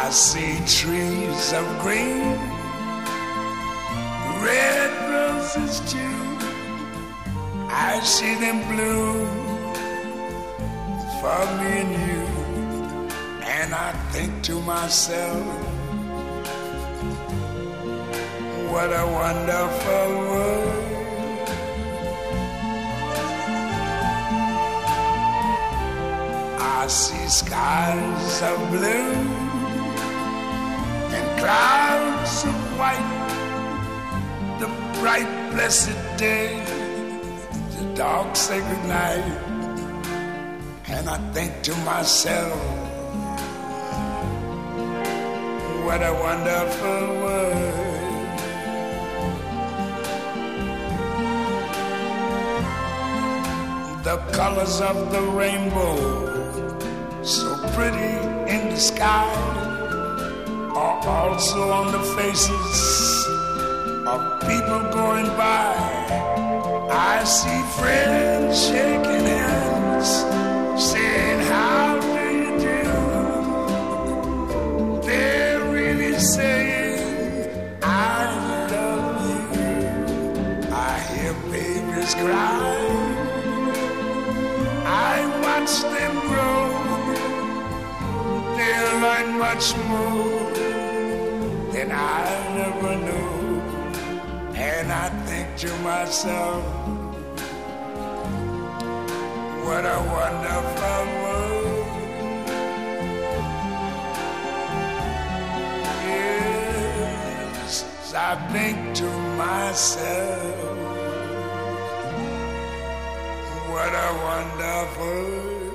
I see trees of green, red roses too. I see them bloom for me and you. And I think to myself, what a wonderful world. I see skies of blue and clouds of white, the bright blessed day, the dark sacred night. And I think to myself, what a wonderful world. The colors of the rainbow, so pretty in the sky, are also on the faces of people going by. I see friends shaking hands, saying, how do you do? They're really saying, I love you. I hear babies cry, I watch them grow. They'll learn much more than I never knew. And I think to myself, what a wonderful world. Yes, I think to myself, what a wonderful world.